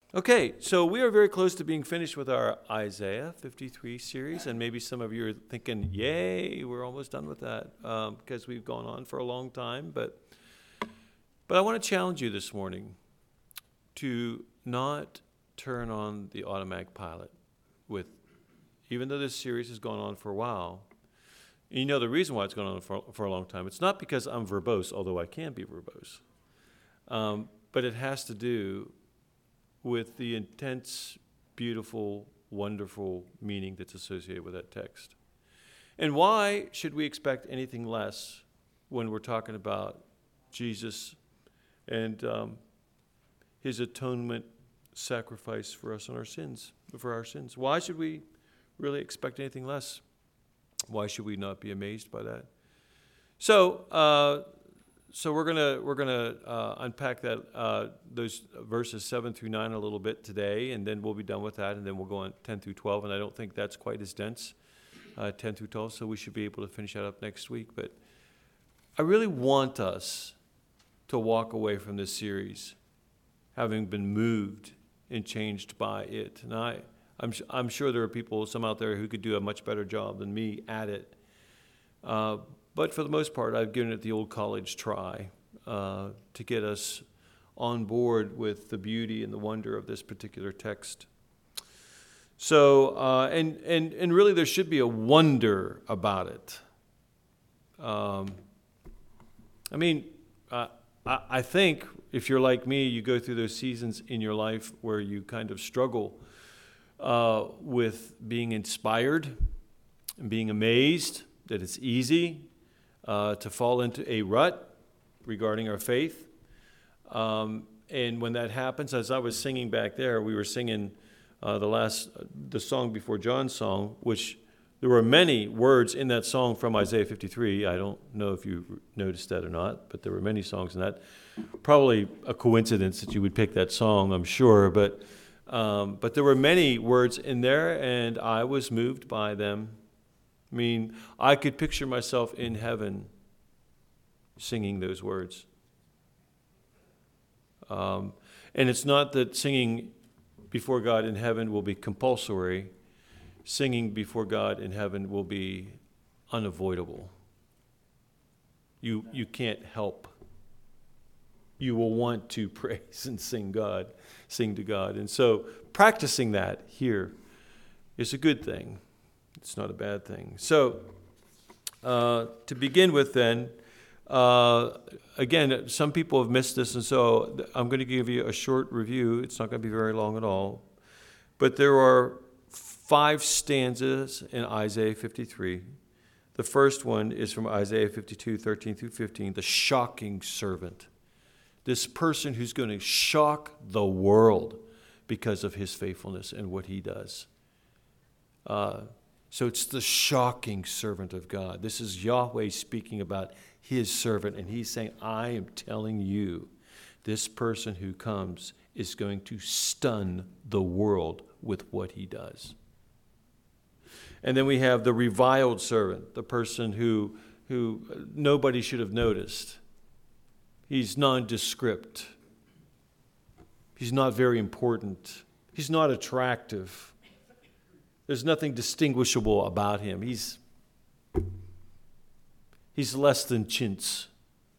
Okay, so we are very close to being finished with our Isaiah 53 series, and maybe some of you are thinking, yay, we're almost done with that, because we've gone on for a long time. But I want to challenge you this morning to not turn on the automatic pilot even though this series has gone on for a while. You know the reason why it's gone on for a long time. It's not because I'm verbose, although I can be verbose, but it has to do with the intense, beautiful, wonderful meaning that's associated with that text. And why should we expect anything less when we're talking about Jesus and his atonement sacrifice for us on our sins, for our sins? Why should we really expect anything less? Why should we not be amazed by that? So we're gonna unpack that those verses 7 through 9 a little bit today, and then we'll be done with that, and then we'll go on 10 through 12. And I don't think that's quite as dense, 10 through 12. So we should be able to finish that up next week. But I really want us to walk away from this series having been moved and changed by it. And I'm sure there are some out there who could do a much better job than me at it. But for the most part, I've given it the old college try to get us on board with the beauty and the wonder of this particular text. So, and really there should be a wonder about it. I think if you're like me, you go through those seasons in your life where you kind of struggle with being inspired and being amazed that it's easy to fall into a rut regarding our faith. And when that happens, as I was singing back there, we were singing the song before John's song, which there were many words in that song from Isaiah 53. I don't know if you noticed that or not, but there were many songs in that. Probably a coincidence that you would pick that song, I'm sure, but there were many words in there, and I was moved by them. I mean, I could picture myself in heaven singing those words. And it's not that singing before God in heaven will be compulsory. Singing before God in heaven will be unavoidable. You can't help. You will want to praise and sing to God. And so practicing that here is a good thing. It's not a bad thing. So to begin with then, again, some people have missed this, and so I'm going to give you a short review. It's not going to be very long at all. But there are 5 stanzas in Isaiah 53. The first one is from Isaiah 52, 13 through 15, the shocking servant. This person who's going to shock the world because of his faithfulness and what he does. So it's the shocking servant of God. This is Yahweh speaking about his servant, and he's saying, I am telling you, this person who comes is going to stun the world with what he does. And then we have the reviled servant, the person who nobody should have noticed. He's nondescript. He's not very important. He's not attractive. There's nothing distinguishable about him. He's less than chintz.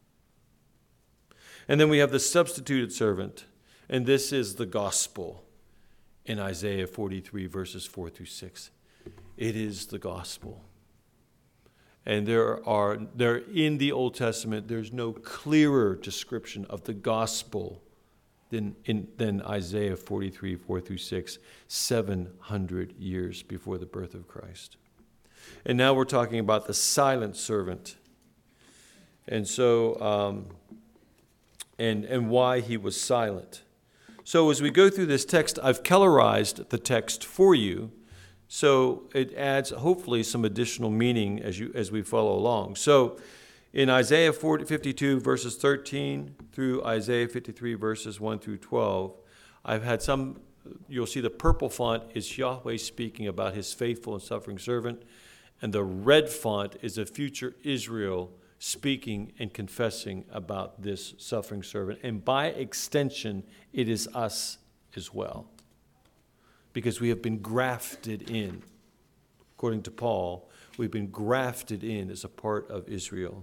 And then we have the substituted servant, and this is the gospel in Isaiah 43, verses 4 through 6. It is the gospel. And there in the Old Testament, there's no clearer description of the gospel than Isaiah 43, 4 through 6, 700 years before the birth of Christ. And now we're talking about the silent servant. And so, and why he was silent. So as we go through this text, I've colorized the text for you, so it adds hopefully some additional meaning as we follow along. So in Isaiah 52 verses 13 through Isaiah 53 verses 1 through 12, I've had you'll see the purple font is Yahweh speaking about his faithful and suffering servant, and the red font is a future Israel speaking and confessing about this suffering servant. And by extension, it is us as well. Because we have been grafted in. According to Paul, we've been grafted in as a part of Israel.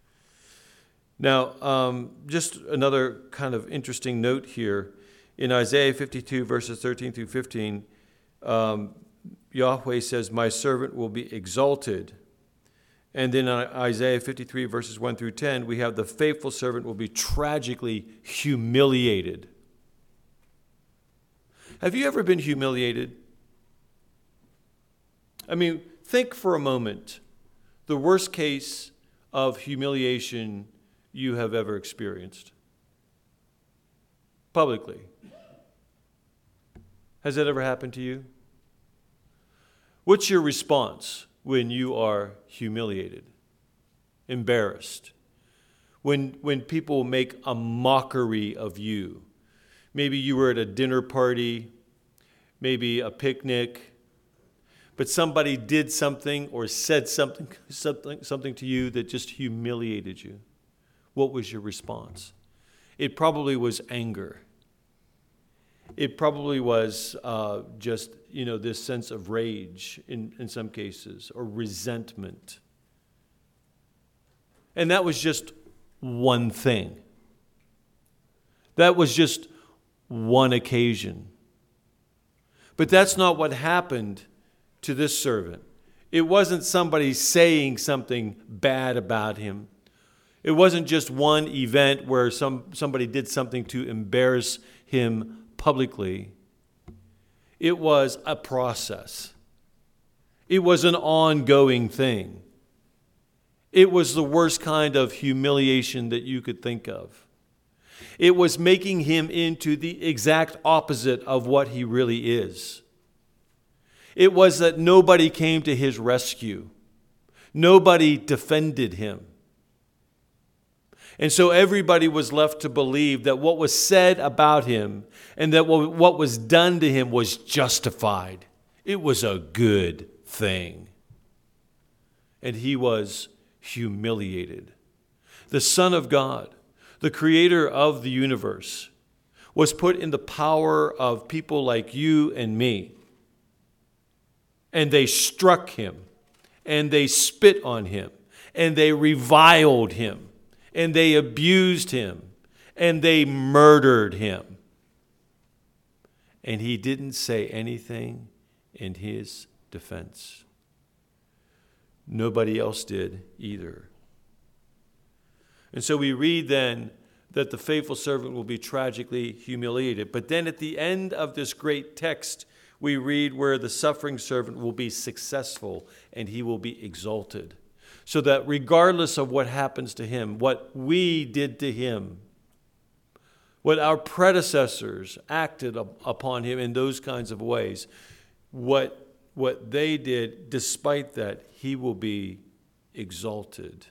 Now, just another kind of interesting note here. In Isaiah 52, verses 13 through 15, Yahweh says, my servant will be exalted. And then in Isaiah 53, verses 1 through 10, we have the faithful servant will be tragically humiliated. Have you ever been humiliated? I mean, think for a moment the worst case of humiliation you have ever experienced. Publicly. Has that ever happened to you? What's your response when you are humiliated, embarrassed? When people make a mockery of you? Maybe you were at a dinner party, maybe a picnic, but somebody did something or said something to you that just humiliated you. What was your response? It probably was anger. It probably was just, this sense of rage in some cases, or resentment. And that was just one thing. That was just one occasion. But that's not what happened to this servant. It wasn't somebody saying something bad about him. It wasn't just one event where somebody did something to embarrass him publicly. It was a process. It was an ongoing thing. It was the worst kind of humiliation that you could think of. It was making him into the exact opposite of what he really is. It was that nobody came to his rescue. Nobody defended him. And so everybody was left to believe that what was said about him and that what was done to him was justified. It was a good thing. And he was humiliated. The Son of God, the creator of the universe, was put in the power of people like you and me. And they struck him, and they spit on him, and they reviled him, and they abused him, and they murdered him. And he didn't say anything in his defense. Nobody else did either. And so we read then that the faithful servant will be tragically humiliated. But then at the end of this great text, we read where the suffering servant will be successful and he will be exalted. So that regardless of what happens to him, what we did to him, what our predecessors acted upon him in those kinds of ways, what they did, despite that, he will be exalted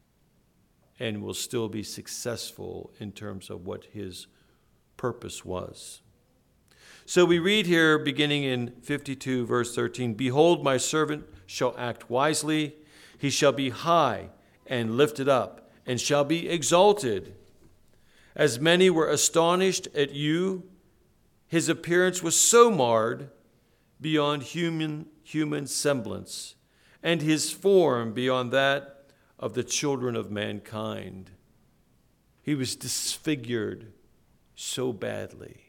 and will still be successful in terms of what his purpose was. So we read here, beginning in 52, verse 13, "Behold, my servant shall act wisely. He shall be high and lifted up, and shall be exalted. As many were astonished at you, his appearance was so marred beyond human semblance, and his form beyond that of the children of mankind." He was disfigured so badly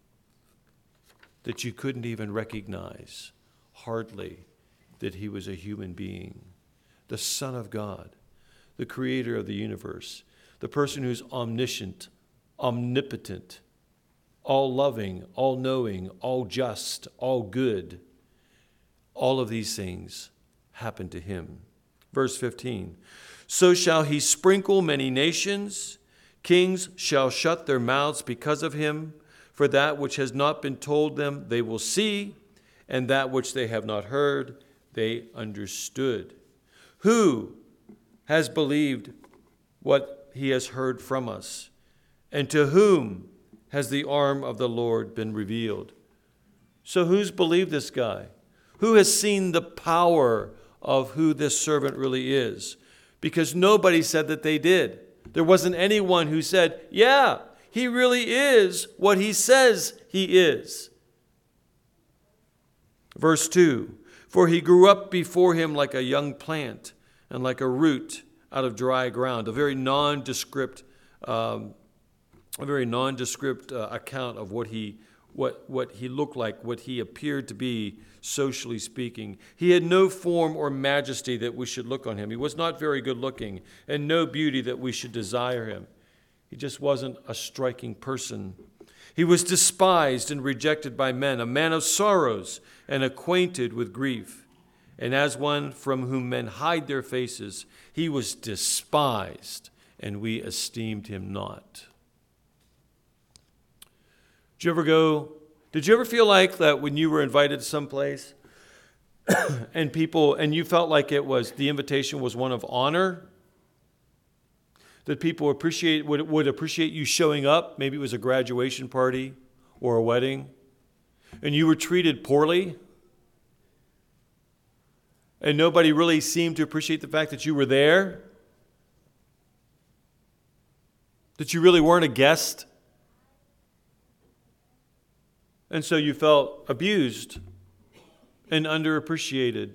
that you couldn't even recognize, hardly, that he was a human being. The Son of God, the creator of the universe, the person who's omniscient, omnipotent, all-loving, all-knowing, all-just, all-good. All of these things happened to him. Verse 15, "So shall he sprinkle many nations. Kings shall shut their mouths because of him. For that which has not been told them they will see, and that which they have not heard they understood. Who has believed what he has heard from us? And to whom has the arm of the Lord been revealed?" So who's believed this guy? Who has seen the power of who this servant really is? Because nobody said that they did. There wasn't anyone who said, yeah, he really is what he says he is. Verse 2, for he grew up before him like a young plant and like a root out of dry ground. A very nondescript account of what he looked like, what he appeared to be, socially speaking. He had no form or majesty that we should look on him. He was not very good looking, and no beauty that we should desire him. He just wasn't a striking person. He was despised and rejected by men, a man of sorrows and acquainted with grief. And as one from whom men hide their faces, he was despised, and we esteemed him not. Did you ever feel like that when you were invited to someplace and you felt like the invitation was one of honor? That people would appreciate you showing up? Maybe it was a graduation party or a wedding, and you were treated poorly, and nobody really seemed to appreciate the fact that you were there, that you really weren't a guest. And so you felt abused and underappreciated.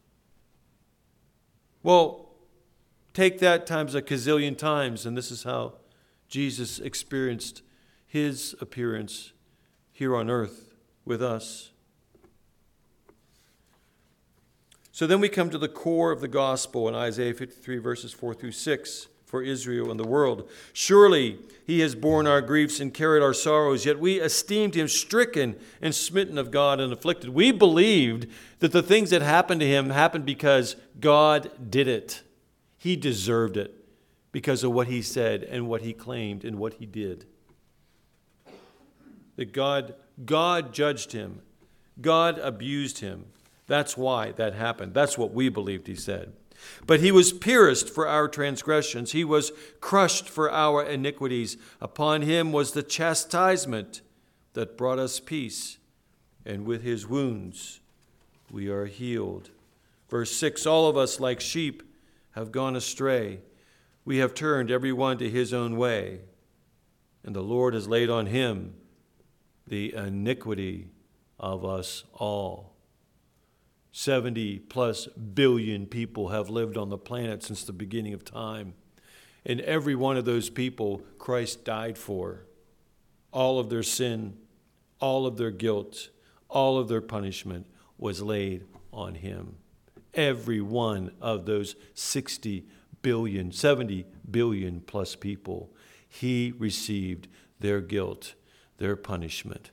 Well, take that times a gazillion times, and this is how Jesus experienced his appearance here on earth with us. So then we come to the core of the gospel in Isaiah 53, verses 4 through 6. For Israel and the world. Surely he has borne our griefs and carried our sorrows, yet we esteemed him stricken and smitten of God and afflicted. We believed that the things that happened to him happened because God did it. He deserved it because of what he said and what he claimed and what he did. That God judged him. God abused him. That's why that happened. That's what we believed he said. But he was pierced for our transgressions. He was crushed for our iniquities. Upon him was the chastisement that brought us peace. And with his wounds we are healed. Verse 6, all of us like sheep have gone astray. We have turned every one to his own way. And the Lord has laid on him the iniquity of us all. 70 plus billion people have lived on the planet since the beginning of time. And every one of those people Christ died for. All of their sin, all of their guilt, all of their punishment was laid on him. Every one of those 60 billion, 70 billion plus people, he received their guilt, their punishment.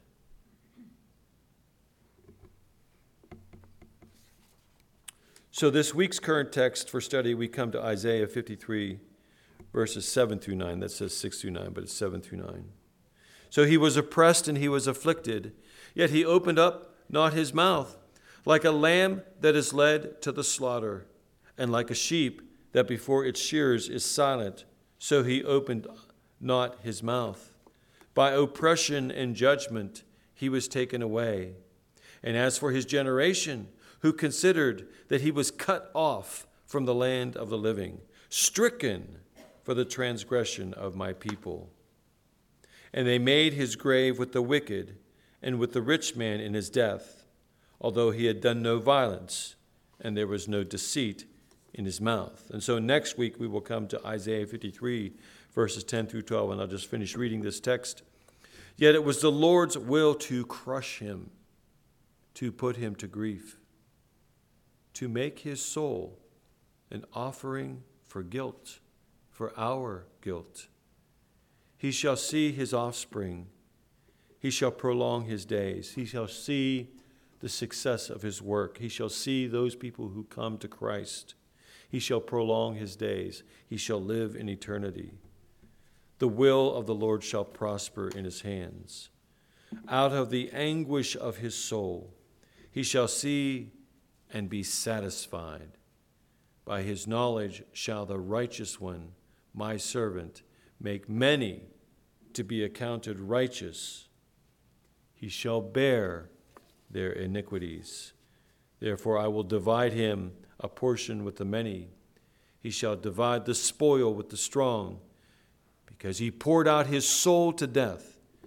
So this week's current text for study, we come to Isaiah 53, verses 7 through 9. That says 6 through 9, but it's 7 through 9. So he was oppressed and he was afflicted, yet he opened up not his mouth. Like a lamb that is led to the slaughter, and like a sheep that before its shearers is silent, so he opened not his mouth. By oppression and judgment he was taken away. And as for his generation, who considered that he was cut off from the land of the living, stricken for the transgression of my people. And they made his grave with the wicked and with the rich man in his death, although he had done no violence, and there was no deceit in his mouth. And so next week we will come to Isaiah 53, verses 10 through 12, and I'll just finish reading this text. Yet it was the Lord's will to crush him, to put him to grief, to make his soul an offering for guilt, for our guilt. He shall see his offspring. He shall prolong his days. He shall see the success of his work. He shall see those people who come to Christ. He shall prolong his days. He shall live in eternity. The will of the Lord shall prosper in his hands. Out of the anguish of his soul, he shall see and be satisfied. By his knowledge shall the righteous one, my servant, make many to be accounted righteous. He shall bear their iniquities. Therefore I will divide him a portion with the many. He shall divide the spoil with the strong, because he poured out his soul to death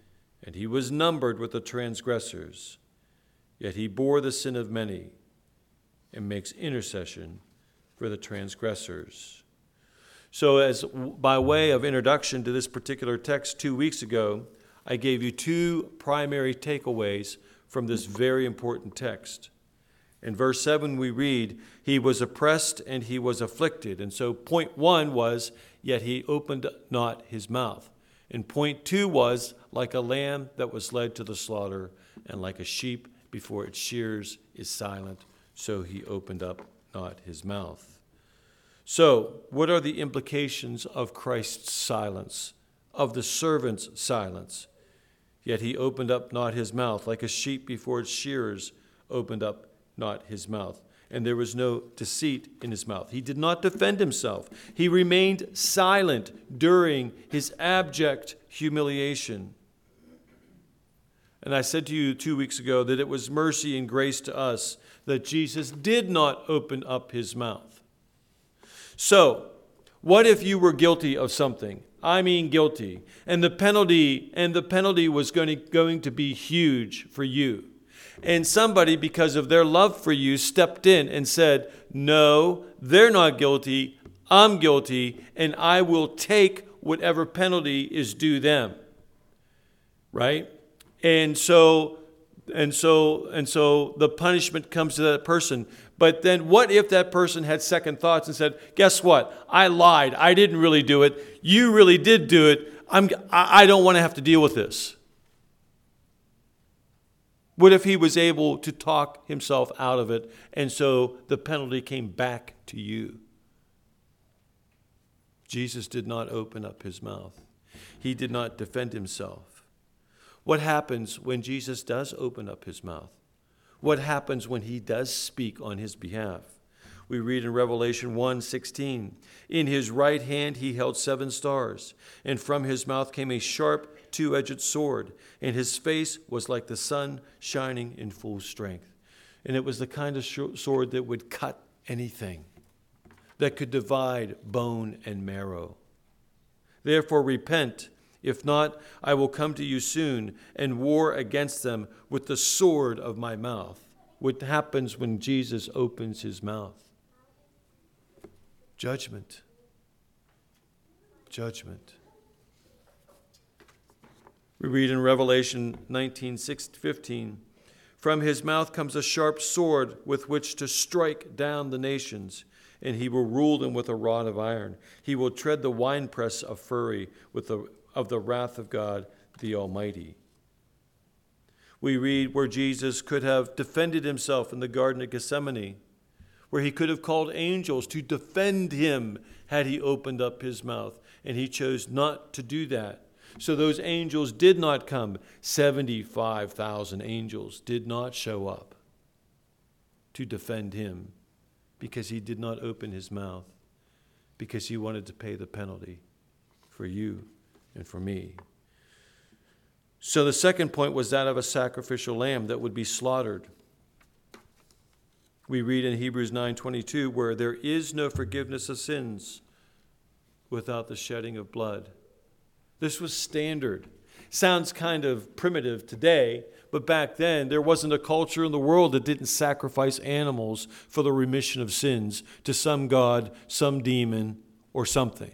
and he was numbered with the transgressors. Yet he bore the sin of many and makes intercession for the transgressors. So as by way of introduction to this particular text 2 weeks ago, I gave you two primary takeaways from this very important text. In verse 7 we read, he was oppressed and he was afflicted. And so point 1 was, yet he opened not his mouth. And point 2 was, like a lamb that was led to the slaughter, and like a sheep before its shears is silent, so he opened up not his mouth. So, what are the implications of Christ's silence, of the servant's silence? Yet he opened up not his mouth, like a sheep before its shearers opened up not his mouth. And there was no deceit in his mouth. He did not defend himself. He remained silent during his abject humiliation. And I said to you 2 weeks ago that it was mercy and grace to us that Jesus did not open up his mouth. So, what if you were guilty of something? I mean guilty. And the penalty was going to be huge for you. And somebody, because of their love for you, stepped in and said, no, they're not guilty, I'm guilty, and I will take whatever penalty is due them. Right? And so the punishment comes to that person. But then what if that person had second thoughts and said, guess what? I lied. I didn't really do it. You really did do it. I don't want to have to deal with this. What if he was able to talk himself out of it, and so the penalty came back to you? Jesus did not open up his mouth. He did not defend himself. What happens when Jesus does open up his mouth? What happens when he does speak on his behalf? We read in Revelation 1:16, in his right hand he held 7 stars, and from his mouth came a sharp two-edged sword, and his face was like the sun shining in full strength. And it was the kind of sword that would cut anything, that could divide bone and marrow. Therefore repent. If not, I will come to you soon and war against them with the sword of my mouth. What happens when Jesus opens his mouth? Judgment. Judgment. We read in Revelation 19:15, from his mouth comes a sharp sword with which to strike down the nations, and he will rule them with a rod of iron. He will tread the winepress of fury of the wrath of God the Almighty. We read where Jesus could have defended himself in the Garden of Gethsemane, where he could have called angels to defend him had he opened up his mouth, and he chose not to do that. So those angels did not come. 75,000 angels did not show up to defend him because he did not open his mouth, because he wanted to pay the penalty for you and for me. So the second point was that of a sacrificial lamb that would be slaughtered. We read in Hebrews 9:22, where there is no forgiveness of sins without the shedding of blood. This was standard. Sounds kind of primitive today, but back then there wasn't a culture in the world that didn't sacrifice animals for the remission of sins to some god, some demon, or something.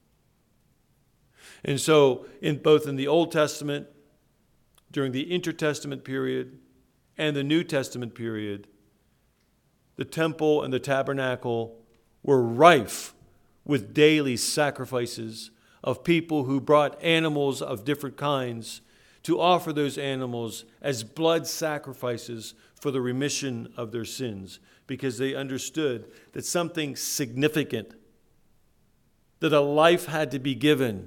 And so both in the Old Testament, during the intertestament period, and the New Testament period, the temple and the tabernacle were rife with daily sacrifices of people who brought animals of different kinds to offer those animals as blood sacrifices for the remission of their sins, because they understood that something significant, that a life had to be given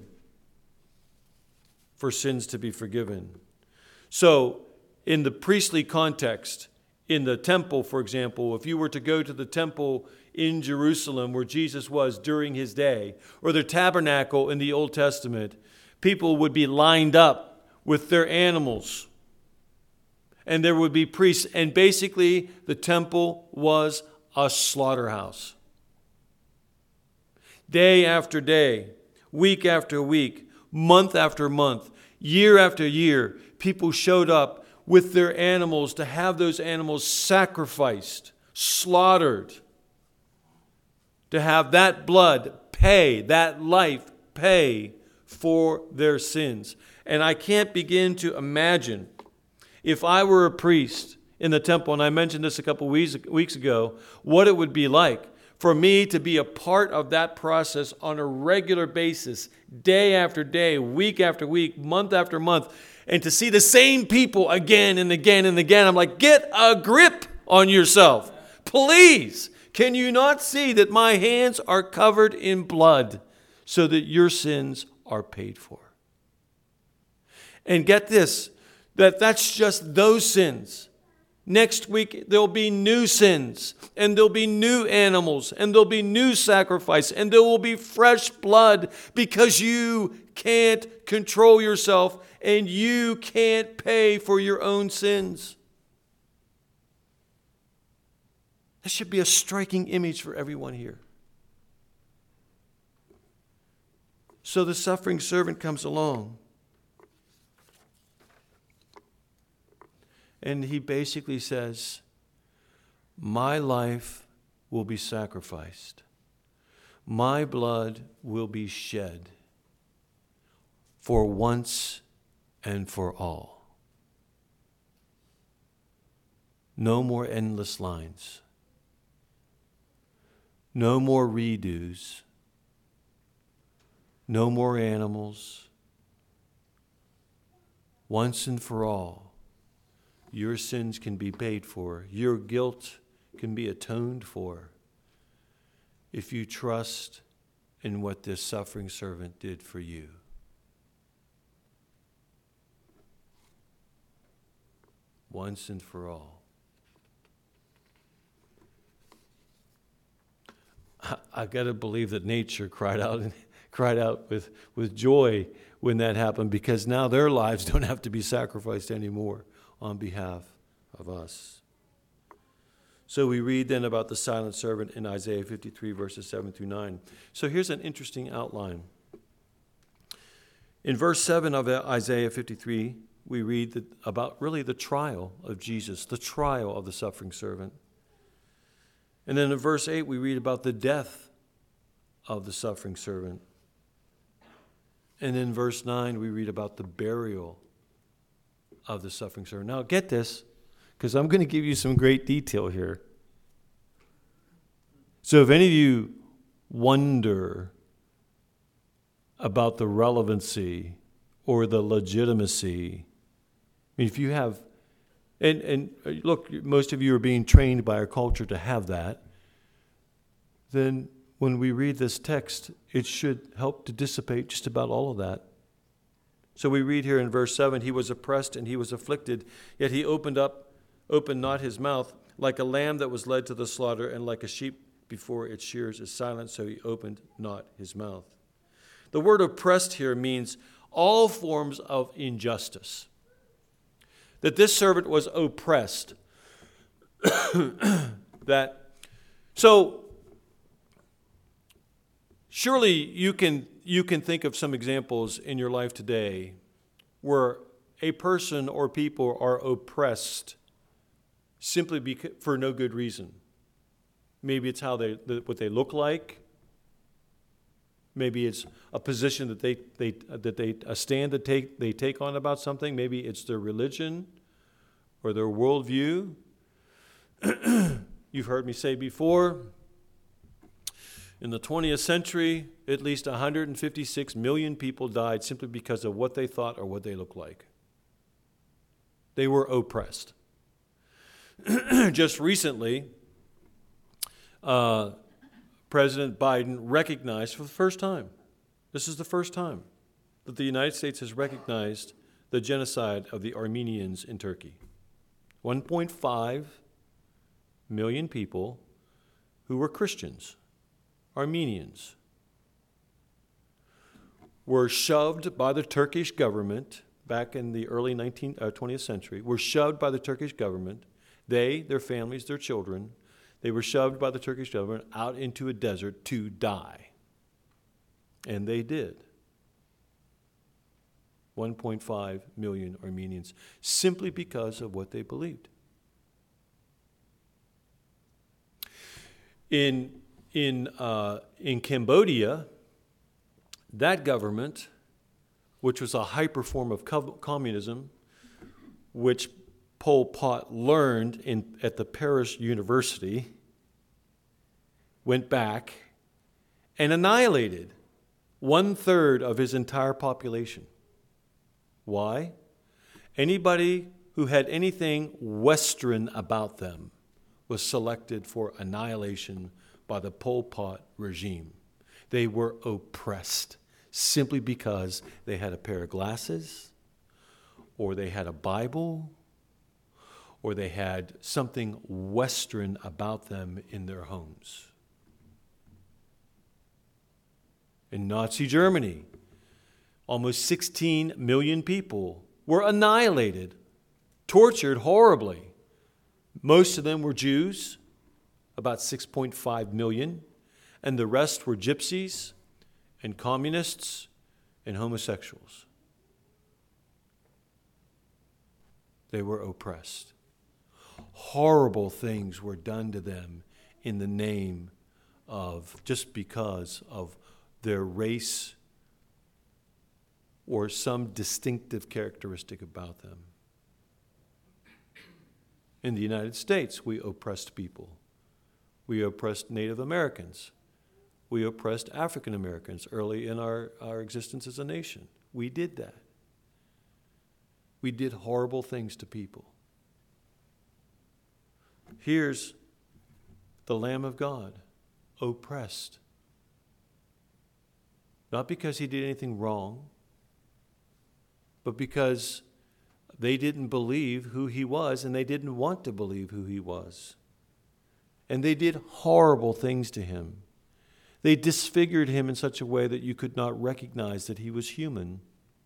for sins to be forgiven. So in the priestly context, in the temple, for example, if you were to go to the temple in Jerusalem where Jesus was during his day, or the tabernacle in the Old Testament, people would be lined up with their animals. And there would be priests. And basically, the temple was a slaughterhouse. Day after day, week after week, month after month, year after year, people showed up with their animals to have those animals sacrificed, slaughtered, to have that blood pay, that life pay for their sins. And I can't begin to imagine if I were a priest in the temple, and I mentioned this a couple weeks ago, what it would be like for me to be a part of that process on a regular basis, day after day, week after week, month after month, and to see the same people again and again and again. I'm like, get a grip on yourself. Please, can you not see that my hands are covered in blood so that your sins are paid for? And get this, that's just those sins. Next week, there'll be new sins, and there'll be new animals, and there'll be new sacrifice, and there will be fresh blood because you can't control yourself and you can't pay for your own sins. That should be a striking image for everyone here. So the suffering servant comes along. And he basically says, my life will be sacrificed. My blood will be shed for once and for all. No more endless lines. No more redos. No more animals. Once and for all. Your sins can be paid for. Your guilt can be atoned for if you trust in what this suffering servant did for you. Once and for all. I got to believe that nature cried out with joy when that happened, because now their lives don't have to be sacrificed anymore on behalf of us. So we read then about the silent servant in Isaiah 53, verses 7 through 9. So here's an interesting outline. In verse 7 of Isaiah 53, we read about really the trial of Jesus, the trial of the suffering servant. And then in verse 8, we read about the death of the suffering servant. And in verse 9, we read about the burial of the suffering servant. Now get this, because I'm going to give you some great detail here. So if any of you wonder about the relevancy or the legitimacy, I mean, if you have, and look, most of you are being trained by our culture to have that, then when we read this text, it should help to dissipate just about all of that. So we read here in verse 7, he was oppressed and he was afflicted, yet he opened not his mouth. Like a lamb that was led to the slaughter, and like a sheep before its shears is silent, so he opened not his mouth. The word oppressed here means all forms of injustice. That this servant was oppressed. So surely you can think of some examples in your life today where a person or people are oppressed simply for no good reason. Maybe it's what they look like. Maybe it's a position a stand that they take on about something. Maybe it's their religion or their worldview. You've heard me say before, in the 20th century, at least 156 million people died simply because of what they thought or what they looked like. They were oppressed. Just recently, President Biden recognized for the first time, this is the first time, that the United States has recognized the genocide of the Armenians in Turkey. 1.5 million people who were Christians, Armenians, were shoved by the Turkish government back in the early 20th century, were shoved by the Turkish government, their families, their children, they were shoved by the Turkish government out into a desert to die. And they did. 1.5 million Armenians, simply because of what they believed. In Cambodia, that government, which was a hyper form of communism, which Pol Pot learned at the Paris University, went back and annihilated 1/3 of his entire population. Why? Anybody who had anything Western about them was selected for annihilation by the Pol Pot regime. They were oppressed simply because they had a pair of glasses, or they had a Bible, or they had something Western about them in their homes. In Nazi Germany, almost 16 million people were annihilated, tortured horribly. Most of them were Jews, about 6.5 million, and the rest were gypsies and communists and homosexuals. They were oppressed. Horrible things were done to them in the name of, just because of their race or some distinctive characteristic about them. In the United States, we oppressed people. We oppressed Native Americans. We oppressed African Americans early in our existence as a nation. We did that. We did horrible things to people. Here's the Lamb of God, oppressed. Not because he did anything wrong, but because they didn't believe who he was, and they didn't want to believe who he was. And they did horrible things to him. They disfigured him in such a way that you could not recognize that he was human.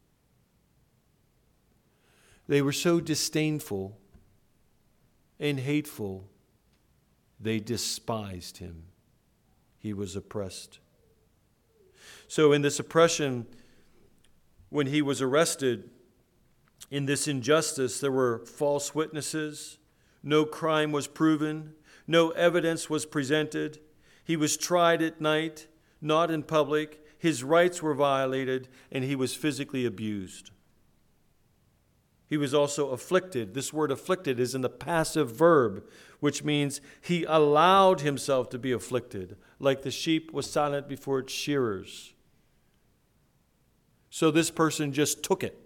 They were so disdainful and hateful, they despised him. He was oppressed. So in this oppression, when he was arrested, in this injustice, there were false witnesses. No crime was proven. No evidence was presented. He was tried at night, not in public. His rights were violated, and he was physically abused. He was also afflicted. This word afflicted is in the passive verb, which means he allowed himself to be afflicted, like the sheep was silent before its shearers. So this person just took it.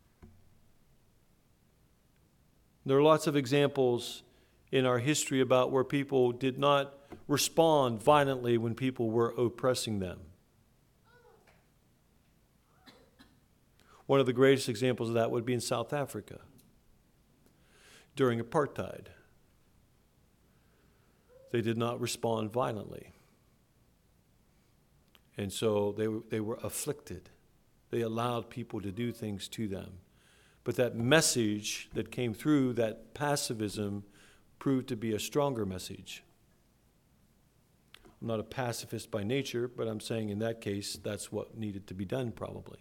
There are lots of examples in our history about where people did not respond violently when people were oppressing them. One of the greatest examples of that would be in South Africa during apartheid. They did not respond violently. And so they were afflicted. They allowed people to do things to them. But that message that came through, that pacifism, proved to be a stronger message. I'm not a pacifist by nature, but I'm saying in that case, that's what needed to be done probably.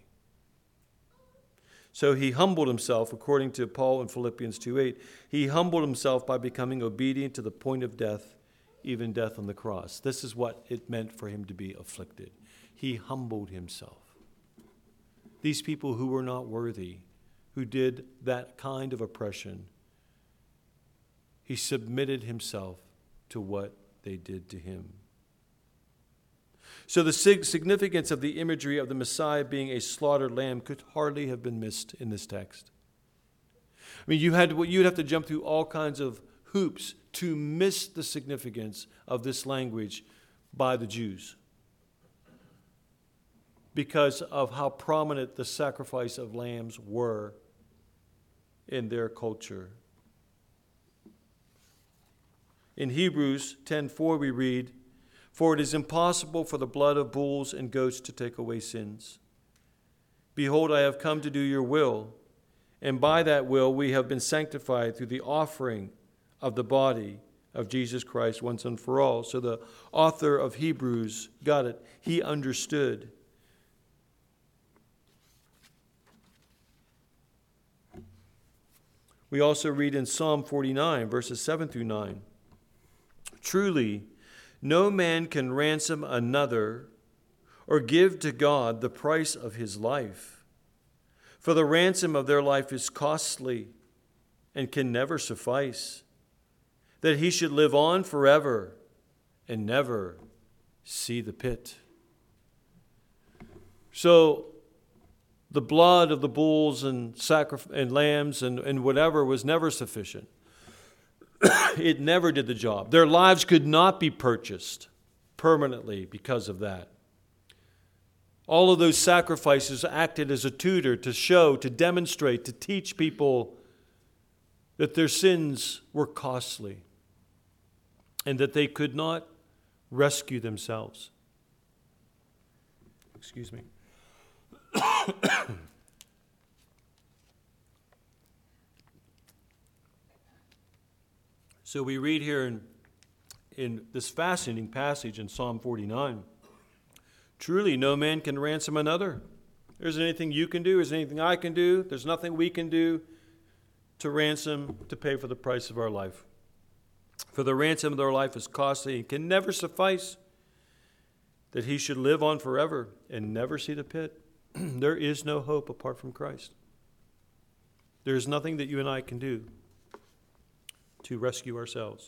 So he humbled himself, according to Paul in Philippians 2:8. He humbled himself by becoming obedient to the point of death, even death on the cross. This is what it meant for him to be afflicted. He humbled himself. These people who were not worthy, who did that kind of oppression, he submitted himself to what they did to him. So the significance of the imagery of the Messiah being a slaughtered lamb could hardly have been missed in this text. I mean, you'd have to jump through all kinds of hoops to miss the significance of this language by the Jews, because of how prominent the sacrifice of lambs were in their culture. In Hebrews 10:4 we read, "For it is impossible for the blood of bulls and goats to take away sins. Behold, I have come to do your will, and by that will we have been sanctified through the offering of the body of Jesus Christ once and for all." So the author of Hebrews got it. He understood. We also read in Psalm 49, verses 7 through 9. Truly, no man can ransom another or give to God the price of his life. For the ransom of their life is costly and can never suffice, that he should live on forever and never see the pit. So the blood of the bulls and lambs and whatever was never sufficient. It never did the job. Their lives could not be purchased permanently because of that. All of those sacrifices acted as a tutor to show, to demonstrate, to teach people that their sins were costly and that they could not rescue themselves. Excuse me. So we read here in this fascinating passage in Psalm 49, truly no man can ransom another. There isn't anything you can do, there isn't anything I can do, there's nothing we can do to ransom, to pay for the price of our life. For the ransom of their life is costly and can never suffice, that he should live on forever and never see the pit. There is no hope apart from Christ. There is nothing that you and I can do to rescue ourselves.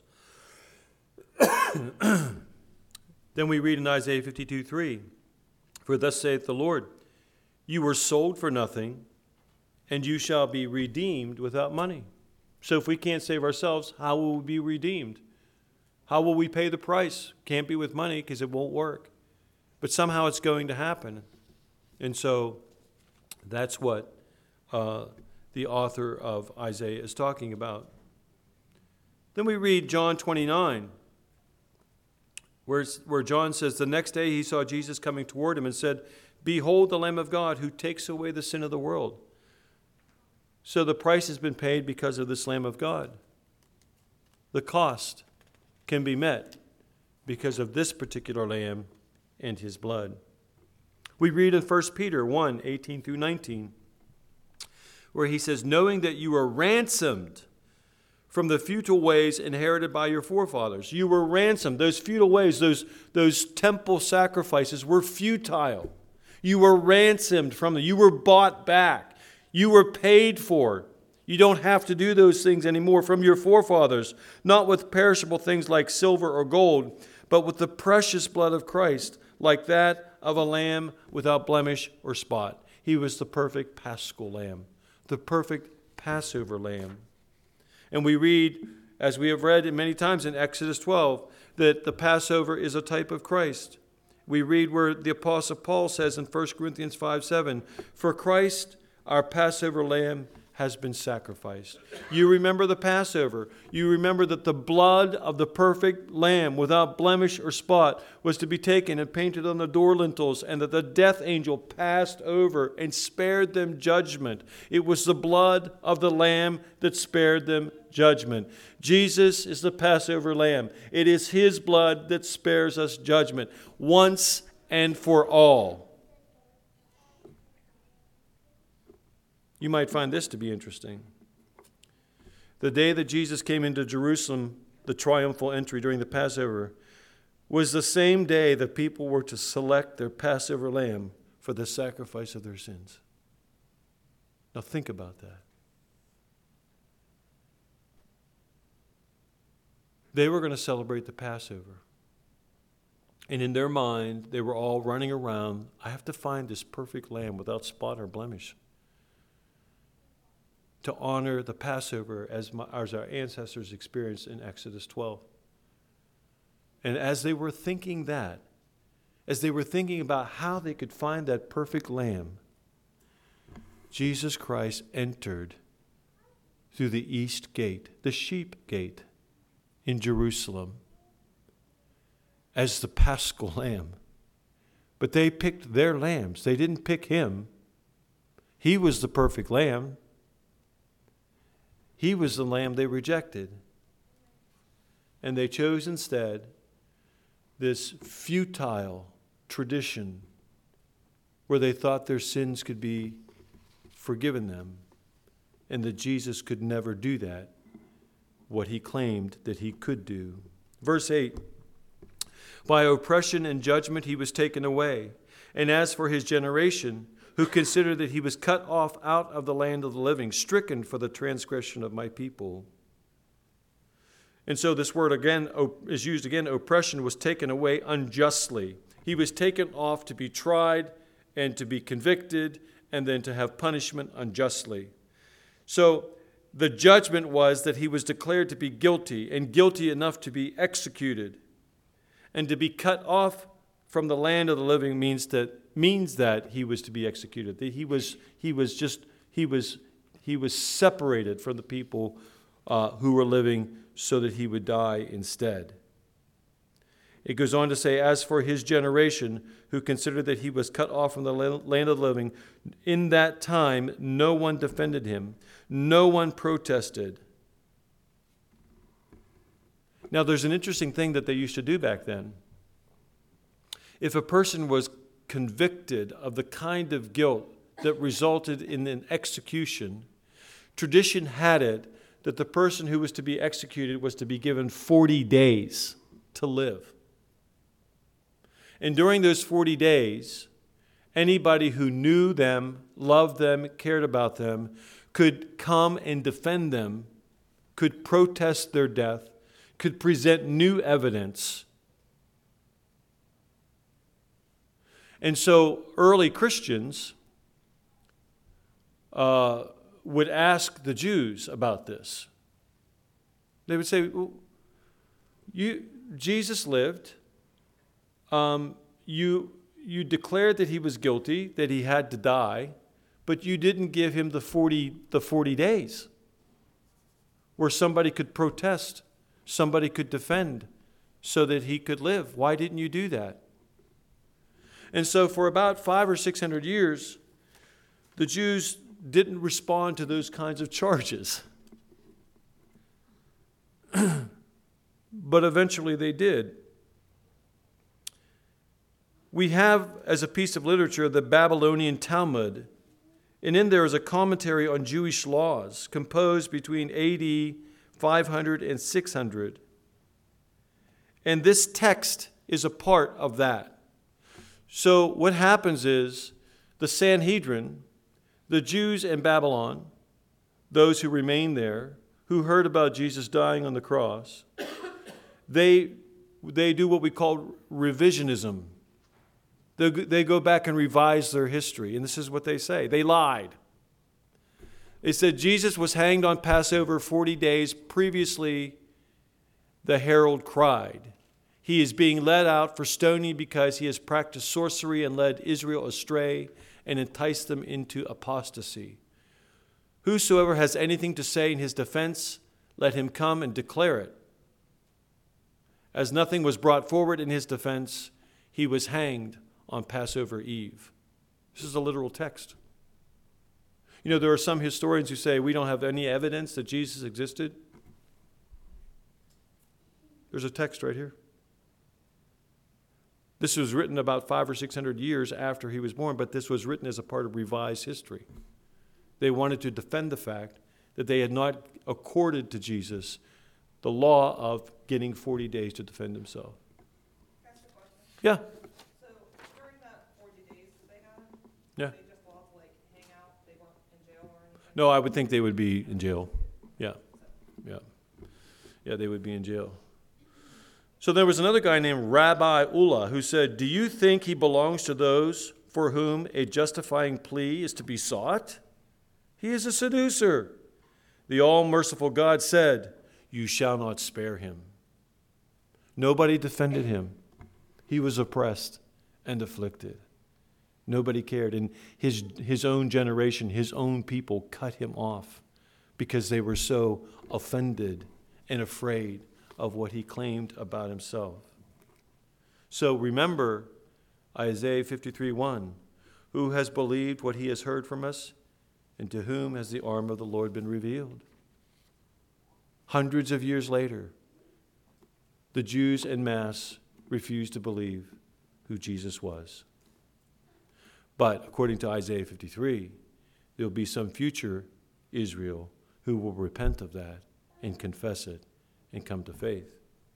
Then we read in Isaiah 52:3, for thus saith the Lord, you were sold for nothing, and you shall be redeemed without money. So if we can't save ourselves, how will we be redeemed? How will we pay the price? Can't be with money because it won't work. But somehow it's going to happen. And so that's what the author of Isaiah is talking about. Then we read John 29, where John says, the next day he saw Jesus coming toward him and said, behold the Lamb of God who takes away the sin of the world. So the price has been paid because of this Lamb of God. The cost can be met because of this particular Lamb and his blood. We read in 1 Peter 1, 18 through 19, where he says, knowing that you are ransomed from the futile ways inherited by your forefathers. You were ransomed. Those futile ways, those temple sacrifices were futile. You were ransomed from them. You were bought back. You were paid for. You don't have to do those things anymore from your forefathers, not with perishable things like silver or gold, but with the precious blood of Christ, like that of a lamb without blemish or spot. He was the perfect paschal lamb, the perfect Passover lamb. And we read, as we have read many times in Exodus 12, that the Passover is a type of Christ. We read where the Apostle Paul says in 1 Corinthians 5:7, for Christ, our Passover lamb, has been sacrificed. You remember the Passover. You remember that the blood of the perfect lamb without blemish or spot was to be taken and painted on the door lintels, and that the death angel passed over and spared them judgment. It was the blood of the lamb that spared them judgment. Jesus is the Passover lamb. It is his blood that spares us judgment once and for all. You might find this to be interesting. The day that Jesus came into Jerusalem, the triumphal entry during the Passover, was the same day that people were to select their Passover lamb for the sacrifice of their sins. Now think about that. They were going to celebrate the Passover. And in their mind, they were all running around, I have to find this perfect lamb without spot or blemish, to honor the Passover as our ancestors experienced in Exodus 12. And as they were thinking that, as they were thinking about how they could find that perfect lamb, Jesus Christ entered through the east gate, the sheep gate in Jerusalem, as the paschal lamb. But they picked their lambs. They didn't pick him. He was the perfect lamb. He was the lamb they rejected. And they chose instead this futile tradition where they thought their sins could be forgiven them and that Jesus could never do that, what he claimed that he could do. Verse 8, by oppression and judgment he was taken away. And as for his generation, who considered that he was cut off out of the land of the living, stricken for the transgression of my people. And so this word again is used again. Oppression was taken away unjustly. He was taken off to be tried and to be convicted and then to have punishment unjustly. So the judgment was that he was declared to be guilty and guilty enough to be executed. And to be cut off from the land of the living means that he was to be executed. That he was separated from the people who were living so that he would die instead. It goes on to say, as for his generation, who considered that he was cut off from the land of the living, in that time no one defended him, no one protested. Now there's an interesting thing that they used to do back then. If a person was convicted of the kind of guilt that resulted in an execution, tradition had it that the person who was to be executed was to be given 40 days to live. And during those 40 days, anybody who knew them, loved them, cared about them, could come and defend them, could protest their death, could present new evidence. And so early Christians would ask the Jews about this. They would say, well, Jesus lived. You declared that he was guilty, that he had to die, but you didn't give him the 40 days where somebody could protest, somebody could defend so that he could live. Why didn't you do that? And so for about 500 or 600 years, the Jews didn't respond to those kinds of charges. But eventually they did. We have, as a piece of literature, the Babylonian Talmud, and in there is a commentary on Jewish laws composed between AD 500 and 600. And this text is a part of that. So what happens is the Sanhedrin, the Jews in Babylon, those who remained there, who heard about Jesus dying on the cross, they do what we call revisionism. They go back and revise their history. And this is what they say. They lied. They said Jesus was hanged on Passover 40 days. Previously, the herald cried. He is being led out for stoning because he has practiced sorcery and led Israel astray and enticed them into apostasy. Whosoever has anything to say in his defense, let him come and declare it. As nothing was brought forward in his defense, he was hanged on Passover Eve. This is a literal text. You know, there are some historians who say we don't have any evidence that Jesus existed. There's a text right here. This was written about 500 or 600 years after he was born, but this was written as a part of revised history. They wanted to defend the fact that they had not accorded to Jesus the law of getting 40 days to defend himself. Can I ask a question? Yeah. So during that 40 days that they had, Yeah. they just allowed to hang out? They weren't in jail or anything? No, I would think they would be in jail. Yeah. Yeah, they would be in jail. So there was another guy named Rabbi Ulla who said, do you think he belongs to those for whom a justifying plea is to be sought? He is a seducer. The all-merciful God said, you shall not spare him. Nobody defended him. He was oppressed and afflicted. Nobody cared. And his own generation, his own people cut him off because they were so offended and afraid of what he claimed about himself. So remember Isaiah 53:1, who has believed what he has heard from us, and to whom has the arm of the Lord been revealed? Hundreds of years later, the Jews en masse refused to believe who Jesus was. But according to Isaiah 53, there will be some future Israel who will repent of that and confess it and come to faith.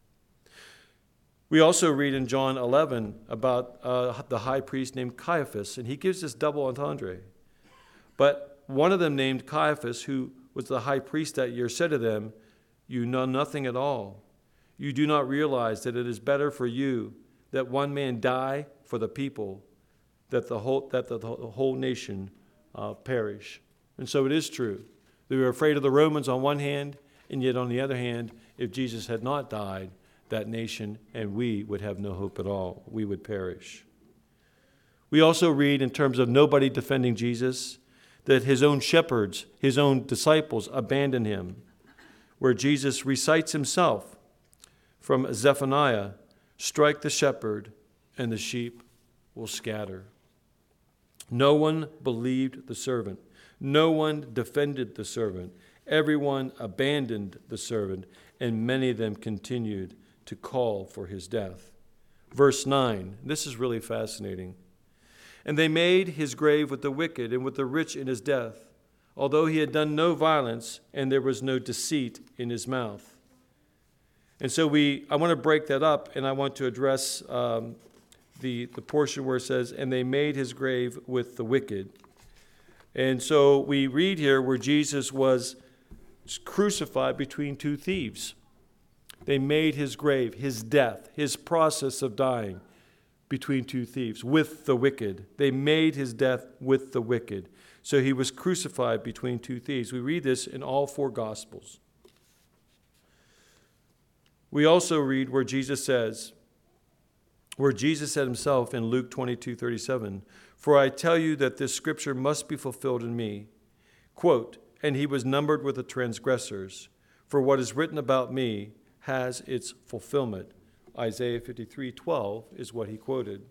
We also read in John 11 about the high priest named Caiaphas, and he gives this double entendre. But one of them named Caiaphas, who was the high priest that year, said to them, "You know nothing at all. You do not realize that it is better for you that one man die for the people, that the whole nation perish." And so it is true. They were afraid of the Romans on one hand, and yet on the other hand, if Jesus had not died, that nation and we would have no hope at all. We would perish. We also read, in terms of nobody defending Jesus, that his own shepherds, his own disciples abandoned him, where Jesus recites himself from Zephaniah, "Strike the shepherd, and the sheep will scatter." No one believed the servant. No one defended the servant. Everyone abandoned the servant, and many of them continued to call for his death. Verse 9, this is really fascinating. "And they made his grave with the wicked and with the rich in his death, although he had done no violence and there was no deceit in his mouth." And so I want to break that up, and I want to address the portion where it says, "And they made his grave with the wicked." And so we read here where Jesus was crucified between two thieves. They made his grave, his death, his process of dying between two thieves, with the wicked. They made his death with the wicked. So he was crucified between two thieves. We read this in all four Gospels. We also read where Jesus said himself in Luke 22:37, "For I tell you that this scripture must be fulfilled in me." Quote, "And he was numbered with the transgressors, for what is written about me has its fulfillment." Isaiah 53:12 is what he quoted.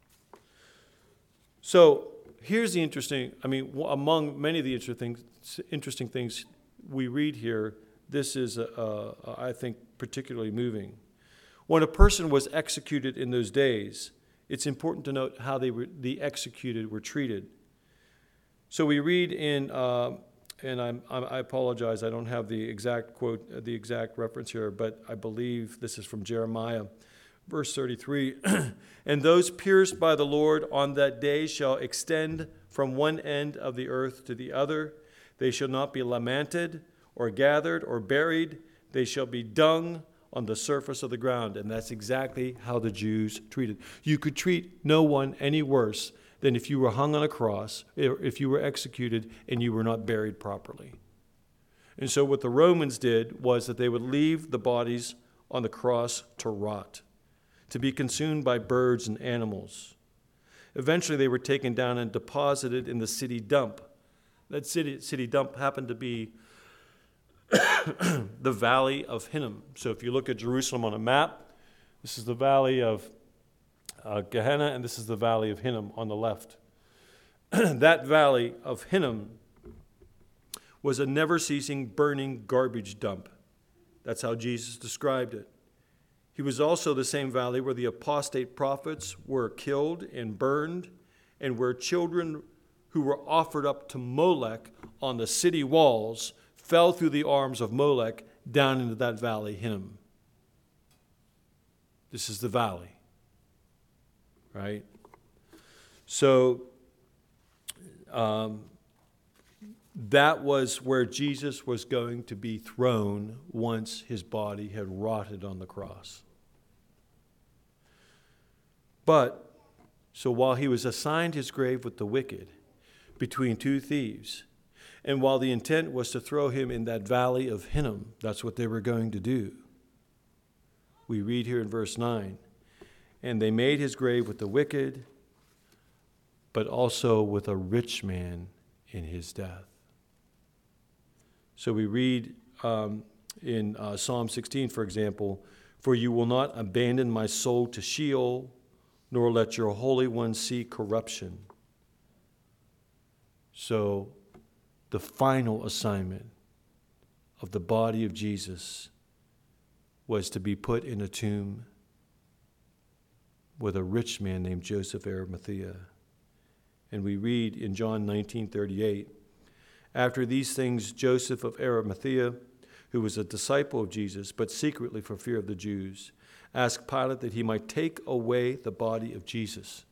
So here's the among many of the interesting things we read here, this is, I think, particularly moving. When a person was executed in those days, it's important to note how the executed were treated. So we read in, and I apologize, I don't have the exact quote, the exact reference here, but I believe this is from Jeremiah, verse 33. "And those pierced by the Lord on that day shall extend from one end of the earth to the other. They shall not be lamented or gathered or buried. They shall be dung on the surface of the ground." And that's exactly how the Jews treated. You could treat no one any worse than if you were hung on a cross, or if you were executed and you were not buried properly. And so what the Romans did was that they would leave the bodies on the cross to rot, to be consumed by birds and animals. Eventually they were taken down and deposited in the city dump. That city dump happened to be the Valley of Hinnom. So if you look at Jerusalem on a map, this is the Valley of Gehenna, and this is the Valley of Hinnom on the left. That Valley of Hinnom was a never-ceasing burning garbage dump. That's how Jesus described it. He was also the same valley where the apostate prophets were killed and burned, and where children who were offered up to Molech on the city walls fell through the arms of Molech down into that valley, Hinnom. This is the valley, right? So that was where Jesus was going to be thrown once his body had rotted on the cross. But, so while he was assigned his grave with the wicked, between two thieves, and while the intent was to throw him in that valley of Hinnom, that's what they were going to do. We read here in verse 9, "And they made his grave with the wicked, but also with a rich man in his death." So we read in Psalm 16, for example, "For you will not abandon my soul to Sheol, nor let your Holy One see corruption." So the final assignment of the body of Jesus was to be put in a tomb with a rich man named Joseph Arimathea. And we read in John 19:38, After these things, Joseph of Arimathea, who was a disciple of Jesus, but secretly for fear of the Jews, asked Pilate that he might take away the body of Jesus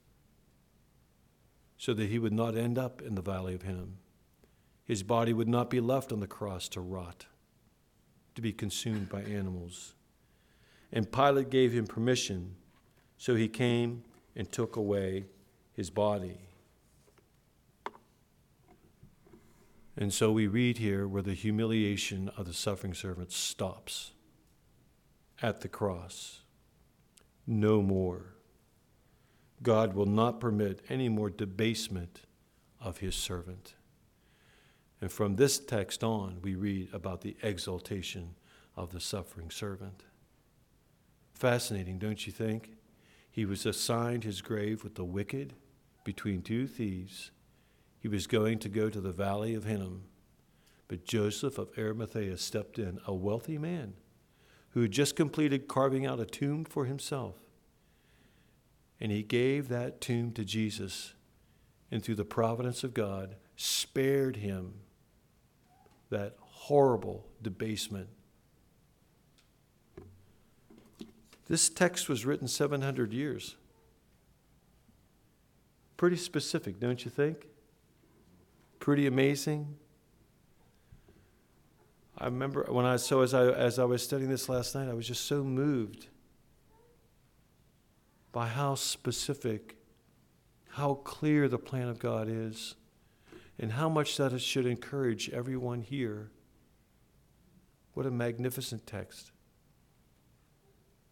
so that he would not end up in the valley of Hinnom. His body would not be left on the cross to rot, to be consumed by animals. And Pilate gave him permission, so he came and took away his body. And so we read here where the humiliation of the suffering servant stops at the cross. No more. God will not permit any more debasement of his servant. And from this text on, we read about the exaltation of the suffering servant. Fascinating, don't you think? He was assigned his grave with the wicked between two thieves. He was going to go to the valley of Hinnom. But Joseph of Arimathea stepped in, a wealthy man who had just completed carving out a tomb for himself. And he gave that tomb to Jesus, and through the providence of God, spared him that horrible debasement. This text was written 700 years. Pretty specific, don't you think? Pretty amazing. I remember when as I was studying this last night, I was just so moved by how specific, how clear the plan of God is, and how much that it should encourage everyone here. What a magnificent text.